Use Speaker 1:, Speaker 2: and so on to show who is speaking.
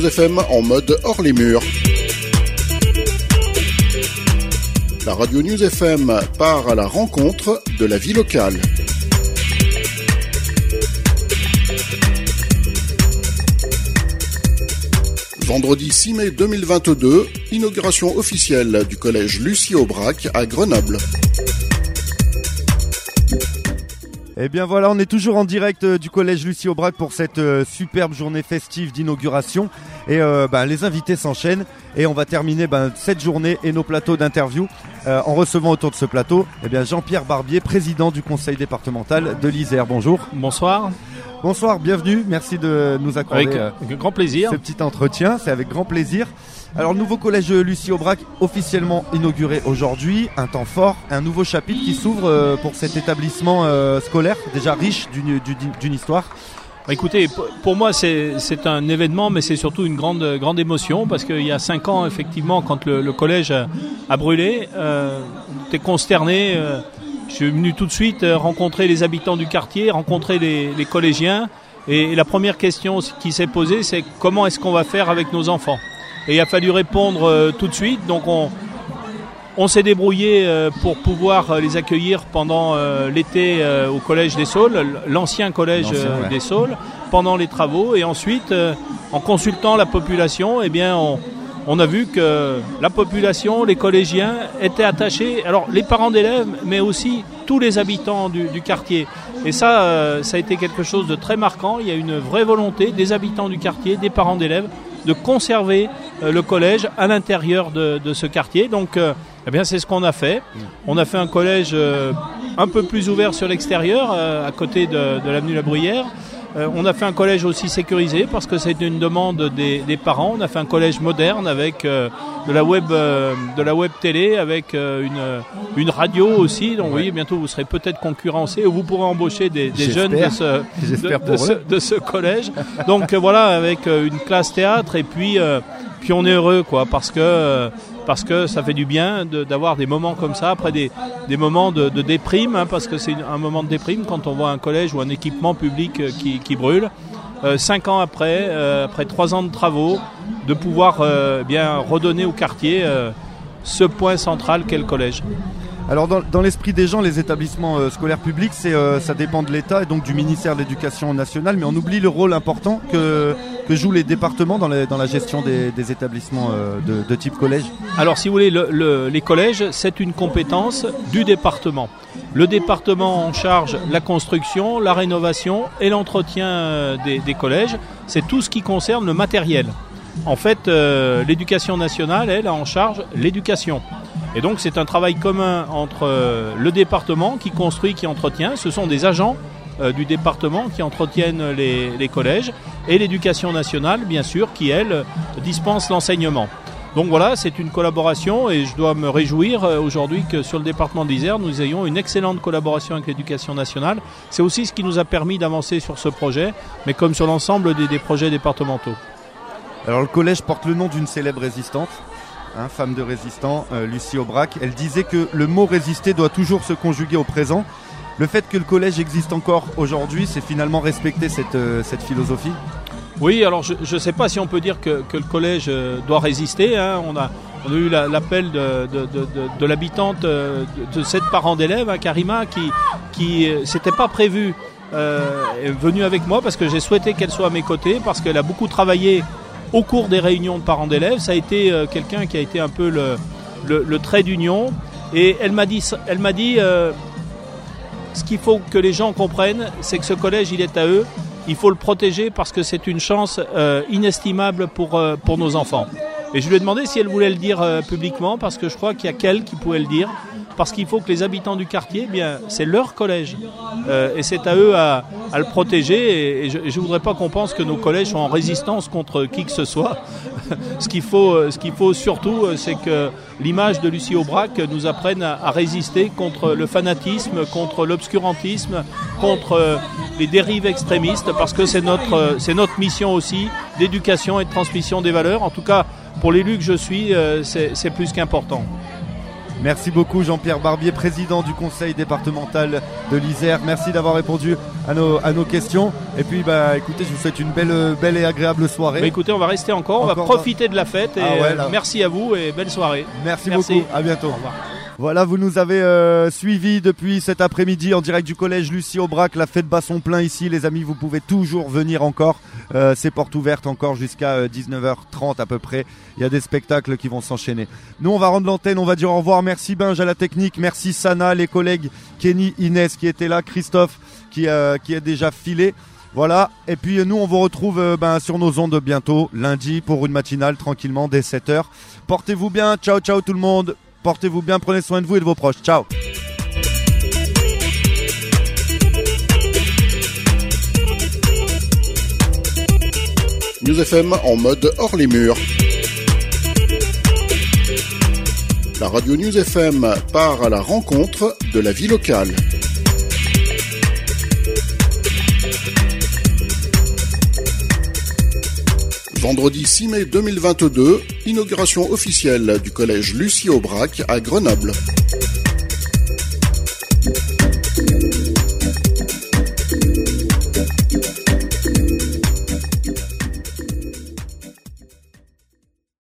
Speaker 1: News FM en mode hors les murs. La radio News FM part à la rencontre de la vie locale. Vendredi 6 mai 2022, inauguration officielle du collège Lucie Aubrac à Grenoble.
Speaker 2: Et bien voilà, on est toujours en direct du collège Lucie Aubrac pour cette superbe journée festive d'inauguration. Et les invités s'enchaînent et on va terminer cette journée et nos plateaux d'interview en recevant autour de ce plateau Jean-Pierre Barbier, président du conseil départemental de l'Isère. Bonjour.
Speaker 3: Bonsoir.
Speaker 2: Bonsoir, bienvenue, merci de nous accorder
Speaker 3: avec grand plaisir.
Speaker 2: Ce petit entretien, c'est avec grand plaisir. Alors, le nouveau collège Lucie Aubrac officiellement inauguré aujourd'hui, un temps fort, un nouveau chapitre qui s'ouvre pour cet établissement scolaire déjà riche d'une histoire.
Speaker 3: Écoutez, pour moi c'est un événement, mais c'est surtout une grande émotion parce qu'il y a 5 ans effectivement, quand le collège a brûlé, on était consterné. Je suis venu tout de suite rencontrer les habitants du quartier, rencontrer les collégiens, et la première question qui s'est posée, c'est comment est-ce qu'on va faire avec nos enfants. Et il a fallu répondre tout de suite, donc on s'est débrouillé pour pouvoir les accueillir pendant l'été au collège des Saules, l'ancien collège des Saules, pendant les travaux, et ensuite en consultant la population, on a vu que la population, les collégiens étaient attachés, alors les parents d'élèves, mais aussi tous les habitants du quartier. Et ça a été quelque chose de très marquant. Il y a une vraie volonté des habitants du quartier, des parents d'élèves, de conserver le collège à l'intérieur de ce quartier. Donc, c'est ce qu'on a fait. On a fait un collège un peu plus ouvert sur l'extérieur, à côté de l'avenue La Bruyère. On a fait un collège aussi sécurisé parce que c'est une demande des parents. On a fait un collège moderne avec de la web télé, avec une radio aussi. Donc oui, bientôt vous serez peut-être concurrencés ou vous pourrez embaucher des jeunes de ce collège. Donc voilà, avec une classe théâtre et puis on est heureux parce que ça fait du bien d'avoir des moments comme ça, après des moments de déprime, parce que c'est un moment de déprime quand on voit un collège ou un équipement public qui brûle. 5 ans après 3 ans de travaux, de pouvoir redonner au quartier ce point central qu'est le collège.
Speaker 2: Alors dans l'esprit des gens, les établissements scolaires publics, ça dépend de l'État et donc du ministère de l'Éducation nationale, mais on oublie le rôle important que jouent les départements dans la gestion des établissements de type collège.
Speaker 3: Alors si vous voulez, les collèges, c'est une compétence du département. Le département en charge la construction, la rénovation et l'entretien des collèges, c'est tout ce qui concerne le matériel. En fait, l'éducation nationale, elle, a en charge l'éducation. Et donc c'est un travail commun entre le département qui construit, qui entretient, ce sont des agents du département qui entretiennent les collèges, et l'éducation nationale bien sûr qui elle dispense l'enseignement. Donc voilà, c'est une collaboration et je dois me réjouir aujourd'hui que sur le département de l'Isère nous ayons une excellente collaboration avec l'éducation nationale. C'est aussi ce qui nous a permis d'avancer sur ce projet, mais comme sur l'ensemble des projets départementaux.
Speaker 2: Alors le collège porte le nom d'une célèbre résistante, femme de résistant, Lucie Aubrac. Elle disait que le mot résister doit toujours se conjuguer au présent. Le fait que le collège existe encore aujourd'hui, c'est finalement respecter cette philosophie.
Speaker 3: Oui, alors je ne sais pas si on peut dire que le collège doit résister. On a eu l'appel de l'habitante de cette parent d'élève, Karima, qui s'était pas prévue, est venue avec moi parce que j'ai souhaité qu'elle soit à mes côtés, parce qu'elle a beaucoup travaillé au cours des réunions de parents d'élèves. Ça a été quelqu'un qui a été un peu le trait d'union. Et elle m'a dit ce qu'il faut que les gens comprennent, c'est que ce collège, il est à eux. Il faut le protéger parce que c'est une chance inestimable pour nos enfants. Et je lui ai demandé si elle voulait le dire publiquement, parce que je crois qu'il y a qu'elle qui pouvait le dire. Parce qu'il faut que les habitants du quartier, c'est leur collège. Et c'est à eux à le protéger. Et je ne voudrais pas qu'on pense que nos collèges sont en résistance contre qui que ce soit. Ce qu'il faut surtout, c'est que l'image de Lucie Aubrac nous apprenne à résister contre le fanatisme, contre l'obscurantisme, contre les dérives extrémistes, parce que c'est notre mission aussi d'éducation et de transmission des valeurs. En tout cas, pour l'élu que je suis, c'est plus qu'important.
Speaker 2: Merci beaucoup Jean-Pierre Barbier, président du conseil départemental de l'Isère. Merci d'avoir répondu à nos questions. Et puis écoutez, je vous souhaite une belle et agréable soirée.
Speaker 3: Écoutez, on va rester encore, on va profiter de la fête. Et merci à vous et belle soirée.
Speaker 2: Merci beaucoup, à bientôt. Au revoir. Voilà, vous nous avez suivis depuis cet après-midi en direct du collège Lucie Aubrac, la fête Basson plein ici les amis, vous pouvez toujours venir encore, c'est porte ouverte encore jusqu'à 19h30 à peu près, il y a des spectacles qui vont s'enchaîner. Nous on va rendre l'antenne, on va dire au revoir, merci Benj à la technique, merci Sana, les collègues Kenny, Inès qui étaient là, Christophe qui est déjà filé. Voilà, et puis nous on vous retrouve sur nos ondes bientôt, lundi pour une matinale tranquillement dès 7h. Portez-vous bien, ciao ciao tout le monde. Portez-vous bien, prenez soin de vous et de vos proches. Ciao.
Speaker 1: News FM en mode hors les murs. La radio News FM part à la rencontre de la vie locale. Vendredi 6 mai 2022, inauguration officielle du collège Lucie Aubrac à Grenoble.